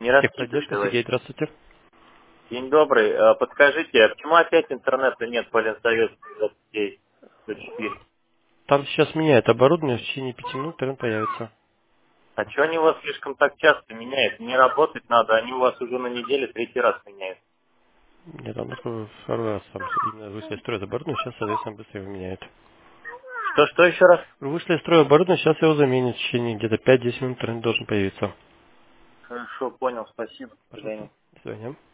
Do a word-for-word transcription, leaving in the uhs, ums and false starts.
Не раскидывай, Техподдержка, говорит. Сергей, здравствуйте. День добрый. Э, Подскажите, а почему опять интернета нет по Ленсовету двадцать девять сто четыре? Там сейчас меняет оборудование, в течение пяти минут интернет появится. А что они у вас слишком так часто меняют? Не работать надо, они у вас уже на неделе третий раз меняют. Нет, там только второй раз там именно вышли из строя оборудование, сейчас, соответственно, быстро его меняет. Что, что еще раз? Вышли из строя оборудование, сейчас его заменят, в течение где-то пяти десяти минут интернет должен появиться. Хорошо, понял, спасибо. До свидания. Пожалуйста, до свидания.